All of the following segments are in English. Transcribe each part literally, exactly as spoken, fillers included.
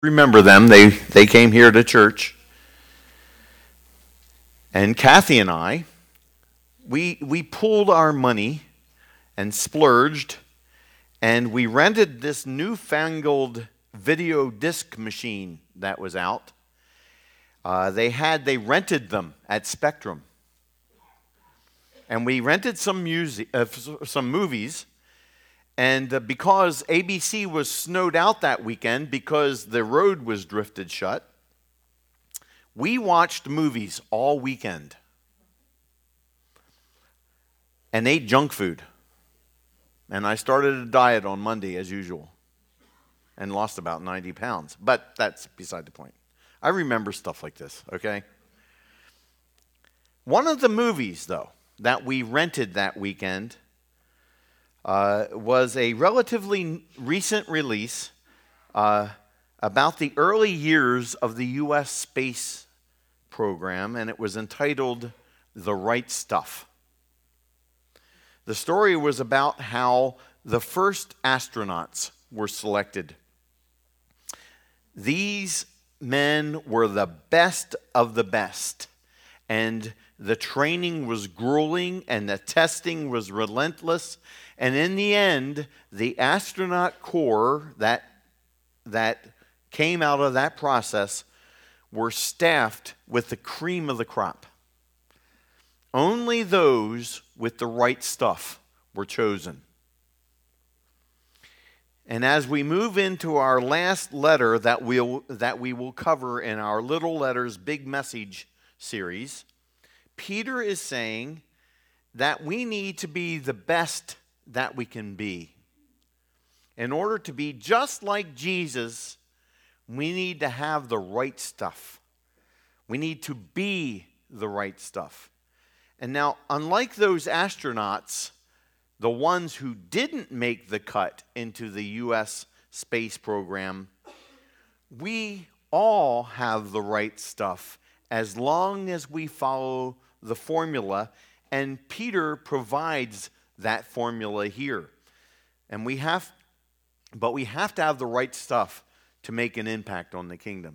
Remember them. They they came here to church. And Kathy and I, we we pooled our money and splurged, and we rented this newfangled video disc machine that was out. Uh, they had they rented them at Spectrum, and we rented some music, uh, some movies. And uh, because A B C was snowed out that weekend because the road was drifted shut, we watched movies all weekend and ate junk food. And I started a diet on Monday as usual and lost about ninety pounds. But that's beside the point. I remember stuff like this, okay? One of the movies, though, that we rented that weekend Uh, was a relatively recent release uh, about the early years of the U S space program, and it was entitled The Right Stuff. The story was about how the first astronauts were selected. These men were the best of the best, and the training was grueling and the testing was relentless. And in the end, the astronaut corps that, that came out of that process were staffed with the cream of the crop. Only those with the right stuff were chosen. And as we move into our last letter that we'll, that we will cover in our Little Letters Big Message series, Peter is saying that we need to be the best that we can be. In order to be just like Jesus, we need to have the right stuff. We need to be the right stuff. And now, unlike those astronauts, the ones who didn't make the cut into the U S space program, we all have the right stuff as long as we follow the formula, and Peter provides that formula here. And we have, but we have to have the right stuff to make an impact on the kingdom.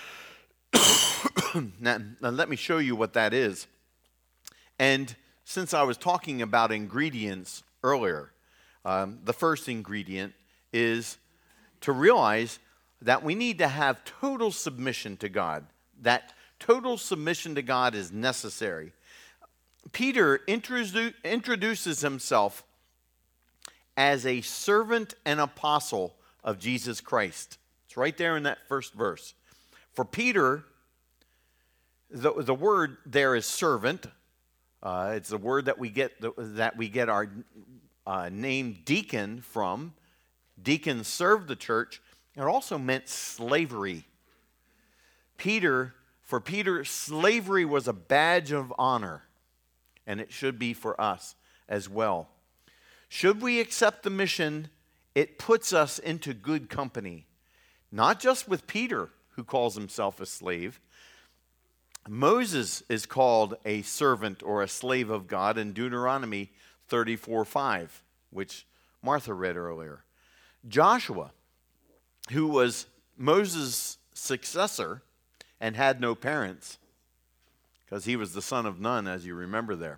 now, now, let me show you what that is. And since I was talking about ingredients earlier, um, the first ingredient is to realize that we need to have total submission to God. That total submission to God is necessary. Peter introdu- introduces himself as a servant and apostle of Jesus Christ. It's right there in that first verse. For Peter, the, the word there is servant. Uh, it's the word that we get the, that we get our uh, name deacon from. Deacon served the church. It also meant slavery. Peter, for Peter, slavery was a badge of honor. And it should be for us as well. Should we accept the mission, it puts us into good company. Not just with Peter, who calls himself a slave. Moses is called a servant or a slave of God in Deuteronomy thirty-four five, which Martha read earlier. Joshua, who was Moses' successor and had no parents, because he was the son of none, as you remember there.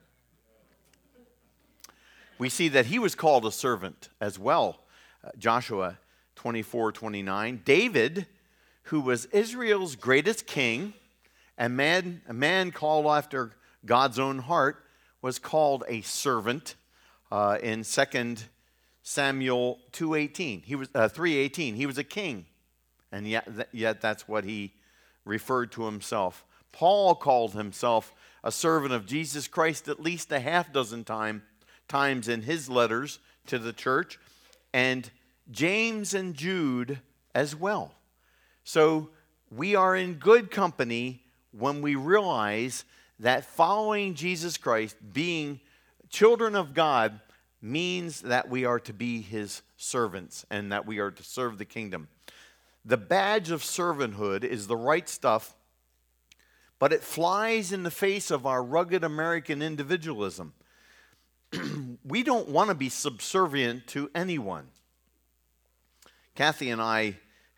We see that he was called a servant as well. Uh, Joshua twenty-four twenty-nine. David, who was Israel's greatest king, and man, a man called after God's own heart, was called a servant uh, in Second Samuel two eighteen. He was uh, three eighteen. He was a king, and yet, yet that's what he referred to himself. Paul called himself a servant of Jesus Christ at least a half dozen time, times in his letters to the church, and James and Jude as well. So we are in good company when we realize that following Jesus Christ, being children of God, means that we are to be his servants and that we are to serve the kingdom. The badge of servanthood is the right stuff, but it flies in the face of our rugged American individualism. We don't want to be subservient to anyone. Kathy and I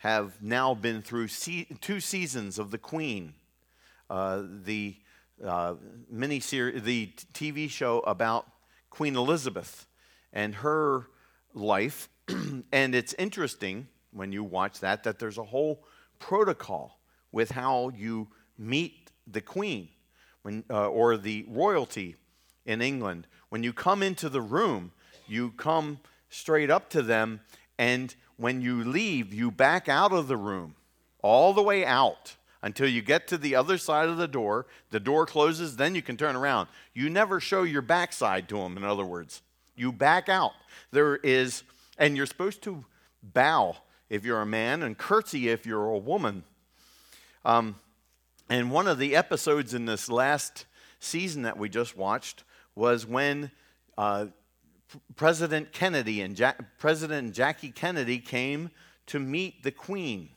have now been through se- two seasons of The Queen, uh, the uh, mini series, the T V show about Queen Elizabeth and her life. And it's interesting when you watch that that there's a whole protocol with how you meet the Queen when, uh, or the royalty in England. When you come into the room, you come straight up to them, and when you leave, you back out of the room, all the way out until you get to the other side of the door. The door closes, then you can turn around. You never show your backside to them, in other words. You back out. There is, and you're supposed to bow if you're a man and curtsy if you're a woman. Um, and one of the episodes in this last season that we just watched was when uh, President Kennedy and ja- President Jackie Kennedy came to meet the Queen.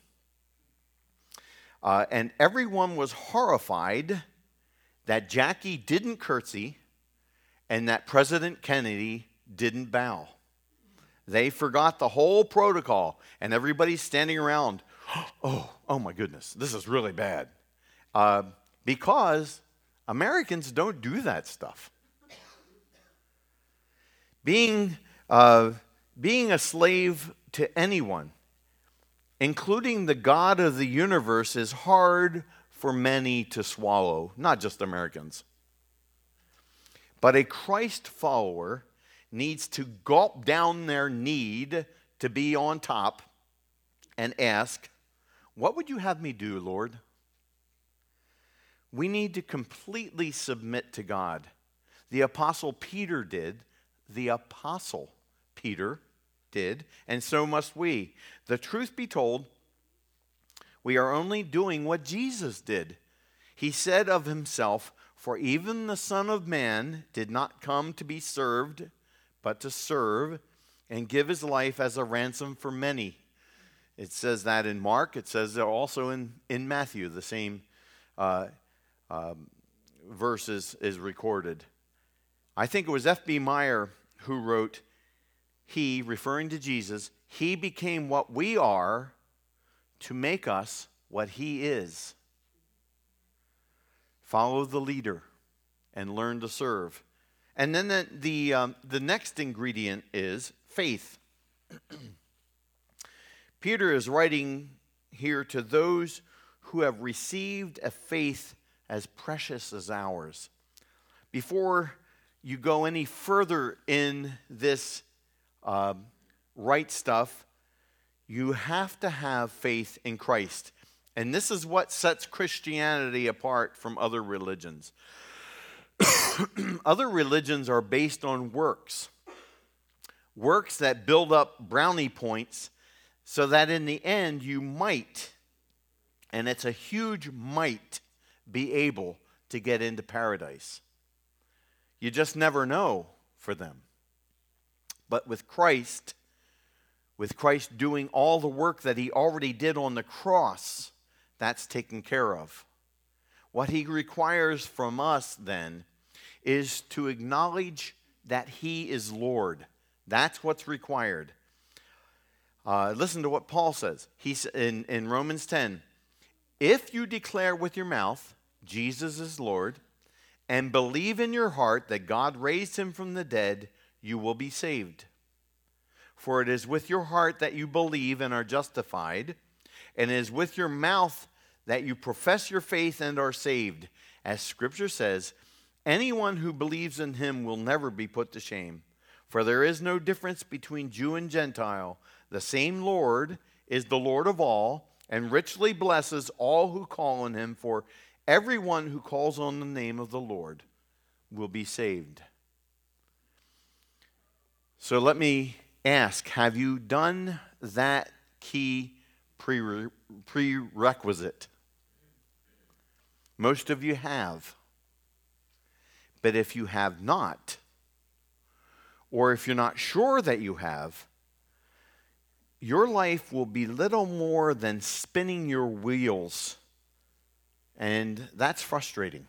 Uh, and everyone was horrified that Jackie didn't curtsy and that President Kennedy didn't bow. They forgot the whole protocol, and everybody's standing around. Oh, oh my goodness, this is really bad. Uh, because Americans don't do that stuff. Being, uh, being a slave to anyone, including the God of the universe, is hard for many to swallow, not just Americans. But a Christ follower needs to gulp down their need to be on top and ask, what would you have me do, Lord? We need to completely submit to God. The Apostle Peter did. The Apostle Peter did, and so must we. The truth be told, we are only doing what Jesus did. He said of himself, "For even the Son of Man did not come to be served, but to serve and give his life as a ransom for many." It says that in Mark. It says that also in, in Matthew. The same uh, um, verse is, is recorded. I think it was F B Meyer who wrote, he, referring to Jesus, he became what we are to make us what he is. Follow the leader and learn to serve. And then the, the, um, the next ingredient is faith. Peter is writing here to those who have received a faith as precious as ours. Before you go any further in this uh, right stuff, you have to have faith in Christ. And this is what sets Christianity apart from other religions. Other religions are based on works. Works that build up brownie points so that in the end you might, and it's a huge might, be able to get into paradise. You just never know for them. But with Christ, with Christ doing all the work that he already did on the cross, that's taken care of. What he requires from us then is to acknowledge that he is Lord. That's what's required. Uh, listen to what Paul says. He's in, in Romans ten. If you declare with your mouth, Jesus is Lord, and believe in your heart that God raised him from the dead, you will be saved. For it is with your heart that you believe and are justified, and it is with your mouth that you profess your faith and are saved. As Scripture says, anyone who believes in him will never be put to shame. For there is no difference between Jew and Gentile. The same Lord is the Lord of all, and richly blesses all who call on him. For everyone who calls on the name of the Lord will be saved. So let me ask, have you done that key prere- prerequisite? Most of you have. But if you have not, or if you're not sure that you have, your life will be little more than spinning your wheels. And that's frustrating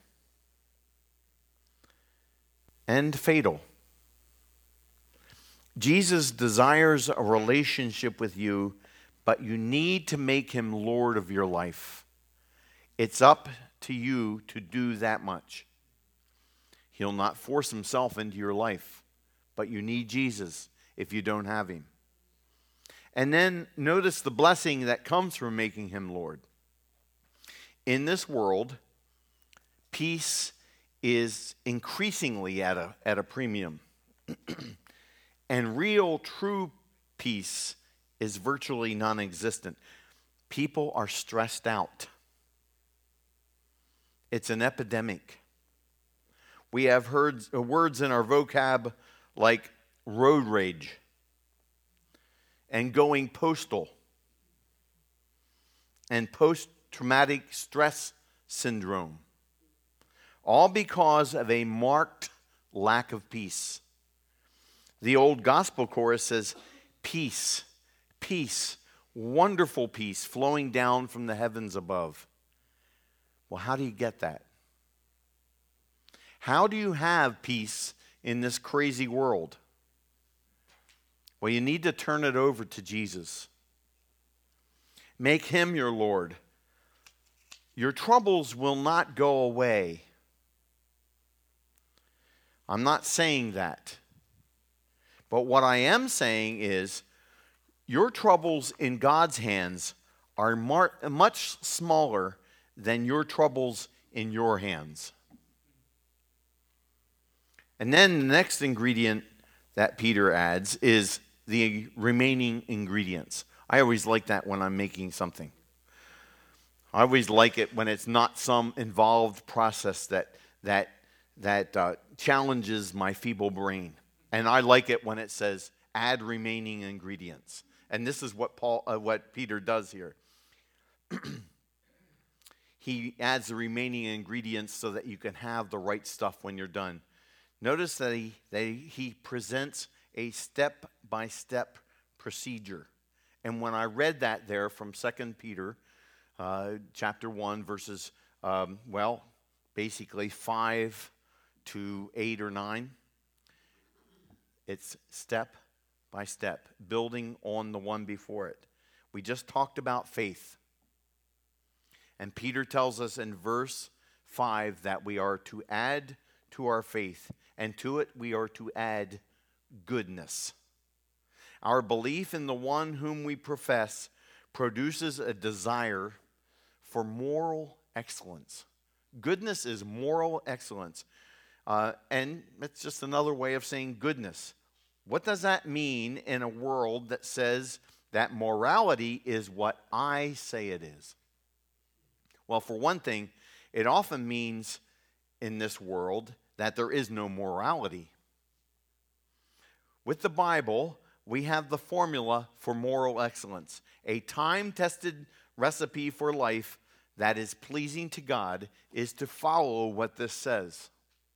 and fatal. Jesus desires a relationship with you, but you need to make him Lord of your life. It's up to you to do that much. He'll not force himself into your life, but you need Jesus if you don't have him. And then notice the blessing that comes from making him Lord. In this world, peace is increasingly at a, at a premium. And real, true peace is virtually non-existent. People are stressed out. It's an epidemic. We have heard words in our vocab like road rage and going postal and post-traumatic stress syndrome, all because of a marked lack of peace. The old gospel chorus says, peace, peace, wonderful peace flowing down from the heavens above. Well, how do you get that? How do you have peace in this crazy world? Well, you need to turn it over to Jesus. Make him your Lord. Your troubles will not go away. I'm not saying that. But what I am saying is, your troubles in God's hands are mar- much smaller than your troubles in your hands. And then the next ingredient that Peter adds is the remaining ingredients. I always like that when I'm making something. I always like it when it's not some involved process that that that uh, challenges my feeble brain. And I like it when it says, add remaining ingredients. And this is what Paul, uh, what Peter does here. He adds the remaining ingredients so that you can have the right stuff when you're done. Notice that he, that he presents a step-by-step procedure. And when I read that there from Second Peter uh, chapter one, verses, um, well, basically five to eight or nine, it's step by step, building on the one before it. We just talked about faith. And Peter tells us in verse five that we are to add to our faith, and to it we are to add goodness. Our belief in the one whom we profess produces a desire for moral excellence. Goodness is moral excellence. Uh, and it's just another way of saying goodness. What does that mean in a world that says that morality is what I say it is? Well, for one thing, it often means in this world that there is no morality. With the Bible, we have the formula for moral excellence, a time-tested recipe for life that is pleasing to God is to follow what this says.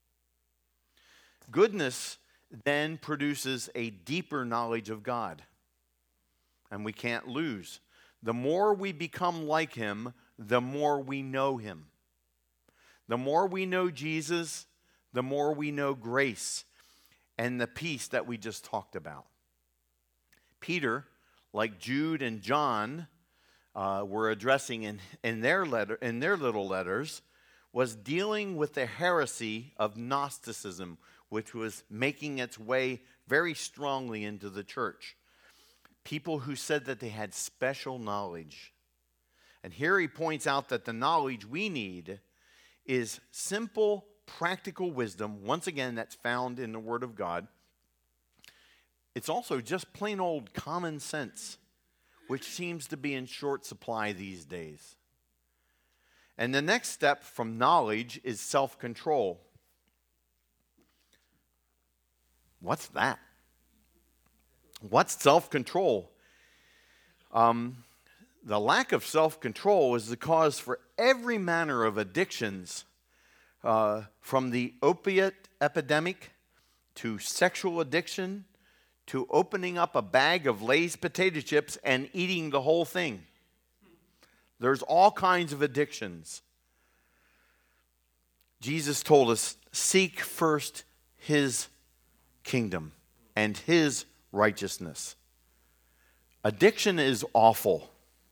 Goodness then produces a deeper knowledge of God, and we can't lose. The more we become like him, the more we know him. The more we know Jesus, the more we know grace and the peace that we just talked about. Peter, like Jude and John uh, were addressing in, in, their letter, in their little letters, was dealing with the heresy of Gnosticism, which was making its way very strongly into the church. People who said that they had special knowledge. And here he points out that the knowledge we need is simple, practical wisdom. Once again, that's found in the Word of God. It's also just plain old common sense, which seems to be in short supply these days. And the next step from knowledge is self-control. What's that? What's self-control? Um, the lack of self-control is the cause for every manner of addictions, uh, from the opiate epidemic to sexual addiction to opening up a bag of Lay's potato chips and eating the whole thing. There's all kinds of addictions. Jesus told us, seek first his kingdom and his righteousness. Addiction is awful.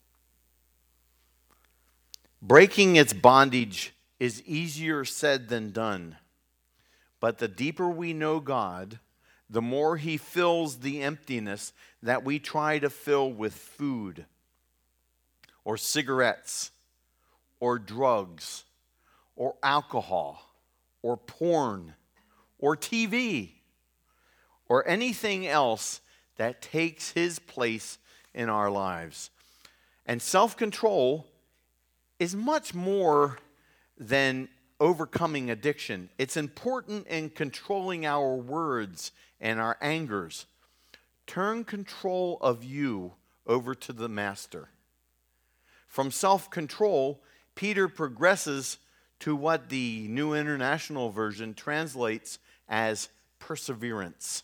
Breaking its bondage is easier said than done. But the deeper we know God, the more He fills the emptiness that we try to fill with food or cigarettes or drugs or alcohol or porn or T V or anything else that takes His place in our lives. And self-control is much more than overcoming addiction. It's important in controlling our words and our angers. Turn control of you over to the Master. From self-control, Peter progresses to what the New International Version translates as perseverance.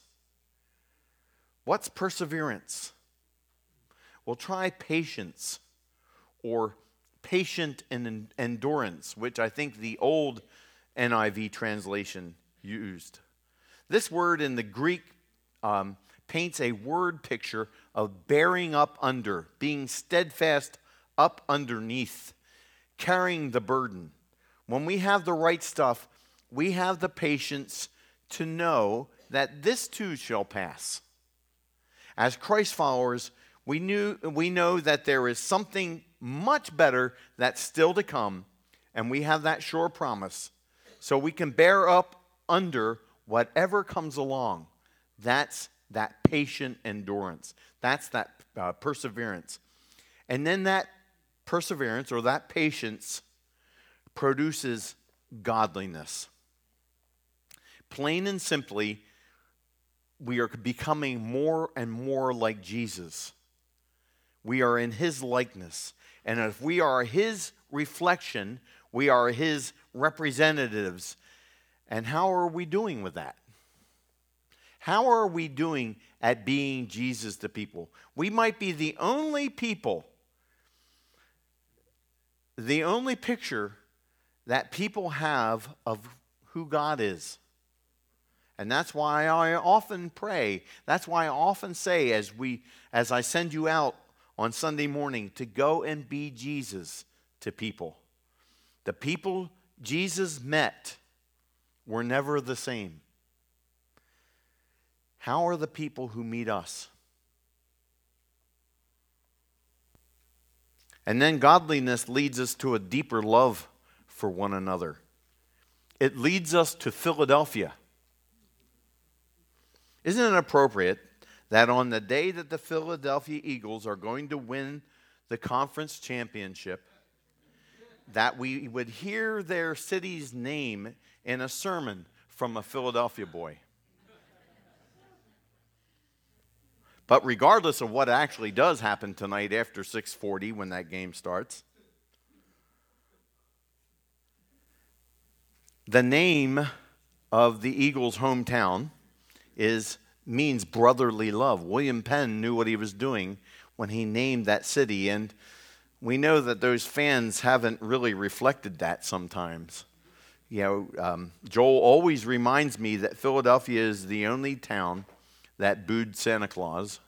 What's perseverance? Well, try patience or patient and endurance, which I think the old N I V translation used. This word in the Greek um, paints a word picture of bearing up under, being steadfast up underneath, carrying the burden. When we have the right stuff, we have the patience to know that this too shall pass. As Christ followers, we knew we know that there is something much better that's still to come, and we have that sure promise. So we can bear up under whatever comes along. That's that patient endurance. That's that uh, perseverance. And then that perseverance or that patience produces godliness. Plain and simply, we are becoming more and more like Jesus. We are in His likeness. And if we are His reflection, we are His representatives. And how are we doing with that? How are we doing at being Jesus to people? We might be the only people, the only picture that people have of who God is. And that's why I often pray. That's why I often say as we, as I send you out on Sunday morning to go and be Jesus to people. The people Jesus met were never the same. How are the people who meet us? And then godliness leads us to a deeper love for one another. It leads us to Philadelphia. Isn't it appropriate that on the day that the Philadelphia Eagles are going to win the conference championship, that we would hear their city's name in a sermon from a Philadelphia boy? But regardless of what actually does happen tonight after six forty when that game starts, the name of the Eagles' hometown is means brotherly love. William Penn knew what he was doing when he named that city, and we know that those fans haven't really reflected that sometimes. You know, um, Joel always reminds me that Philadelphia is the only town that booed Santa Claus.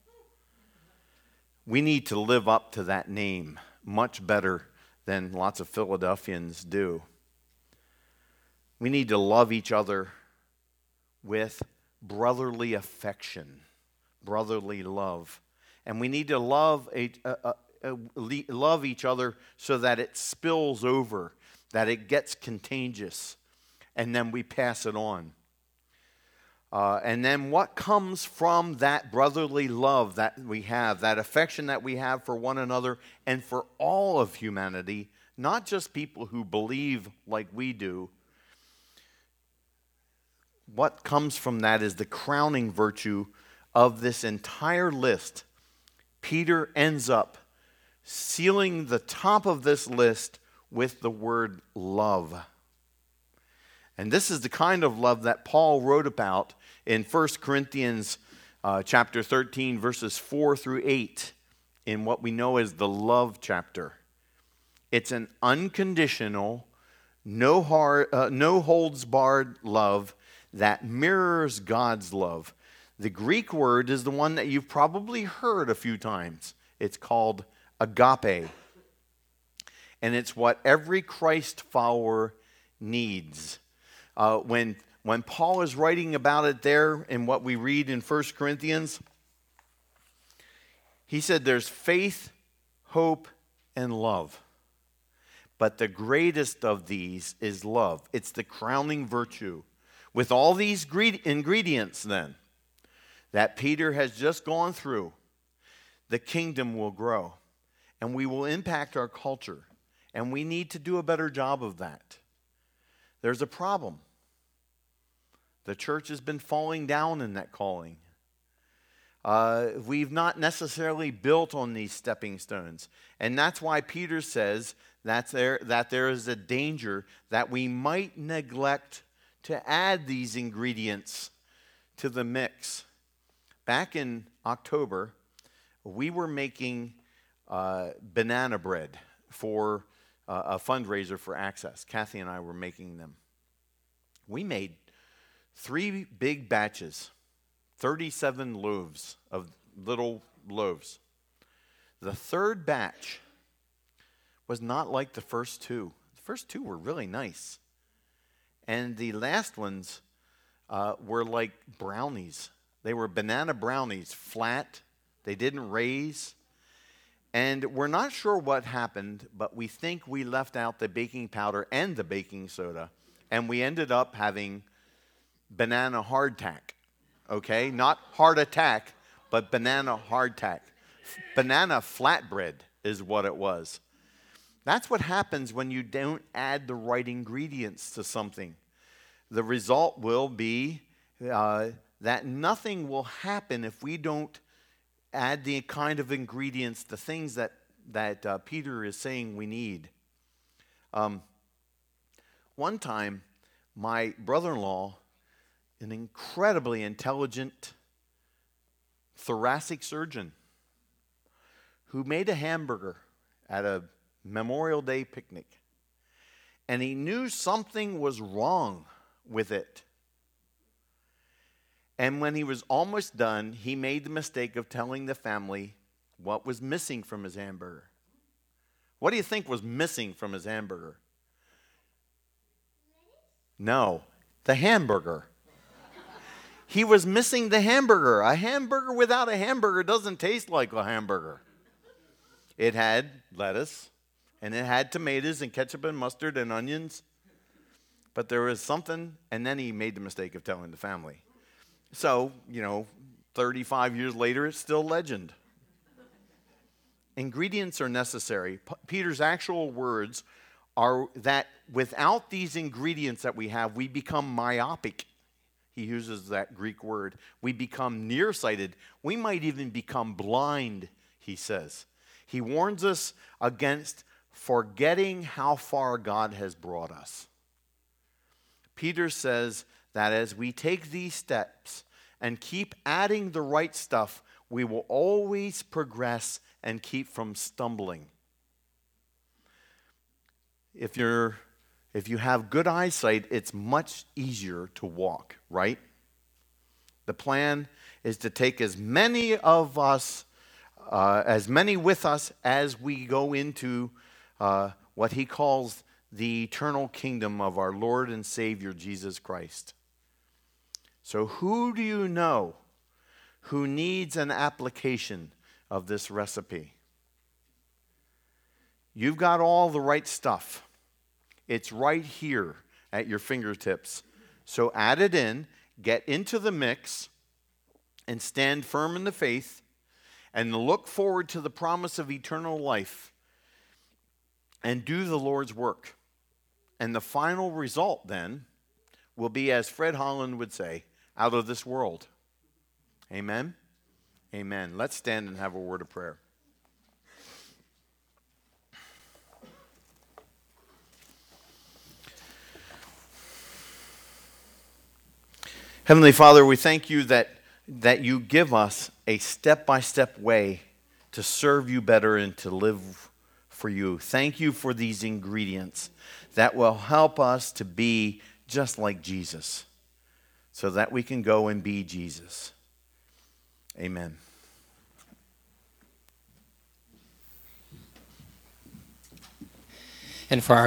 We need to live up to that name much better than lots of Philadelphians do. We need to love each other with brotherly affection, brotherly love. And we need to love, a, a, a, a, love each other so that it spills over, that it gets contagious, and then we pass it on. Uh, and then what comes from that brotherly love that we have, that affection that we have for one another and for all of humanity, not just people who believe like we do. What comes from that is the crowning virtue of this entire list. Peter ends up sealing the top of this list with the word love. And this is the kind of love that Paul wrote about in First Corinthians uh, chapter thirteen, verses four through eight, in what we know as the love chapter. It's an unconditional, no, hard, uh, no holds barred love that mirrors God's love, The Greek word is the one that you've probably heard a few times. It's called agape. And it's what every Christ follower needs. Uh, when, when Paul is writing about it there in what we read in First Corinthians, he said there's faith, hope, and love. But the greatest of these is love. It's the crowning virtue. With all these ingredients then that Peter has just gone through, the kingdom will grow. And we will impact our culture. And we need to do a better job of that. There's a problem. The church has been falling down in that calling. Uh, we've not necessarily built on these stepping stones. And that's why Peter says that's there, that there is a danger that we might neglect to add these ingredients to the mix. Back in October, we were making uh, banana bread for uh, a fundraiser for Access. Kathy and I were making them. We made three big batches, thirty-seven loaves of little loaves. The third batch was not like the first two. The first two were really nice. And the last ones uh, were like brownies. They were banana brownies, flat. They didn't raise. And we're not sure what happened, but we think we left out the baking powder and the baking soda. And we ended up having banana hardtack. Okay? Not heart attack, but banana hardtack. Banana flatbread is what it was. That's what happens when you don't add the right ingredients to something. The result will be uh, that nothing will happen if we don't add the kind of ingredients, the things that, that uh, Peter is saying we need. Um, one time, my brother-in-law, an incredibly intelligent thoracic surgeon, who made a hamburger at a Memorial Day picnic, and he knew something was wrong with it. And when he was almost done, he made the mistake of telling the family what was missing from his hamburger. What do you think was missing from his hamburger? No, the hamburger. He was missing the hamburger. A hamburger without a hamburger doesn't taste like a hamburger. It had lettuce, and it had tomatoes and ketchup and mustard and onions. But there was something, and then he made the mistake of telling the family. So, you know, thirty-five years later, it's still legend. Ingredients are necessary. P- Peter's actual words are that without these ingredients that we have, we become myopic. He uses that Greek word. We become nearsighted. We might even become blind, he says. He warns us against forgetting how far God has brought us. Peter says that as we take these steps and keep adding the right stuff, we will always progress and keep from stumbling. If you're if you have good eyesight, it's much easier to walk, right? The plan is to take as many of us, uh, as many with us as we go into uh, what he calls the eternal kingdom of our Lord and Savior, Jesus Christ. So who do you know who needs an application of this recipe? You've got all the right stuff. It's right here at your fingertips. So add it in, get into the mix, and stand firm in the faith, and look forward to the promise of eternal life, and do the Lord's work. And the final result then will be, as Fred Holland would say, out of this world. Amen? Amen. Let's stand and have a word of prayer. Heavenly Father, we thank you that, that you give us a step-by-step way to serve you better and to live for you. Thank you for these ingredients that will help us to be just like Jesus, so that we can go and be Jesus. Amen. And for our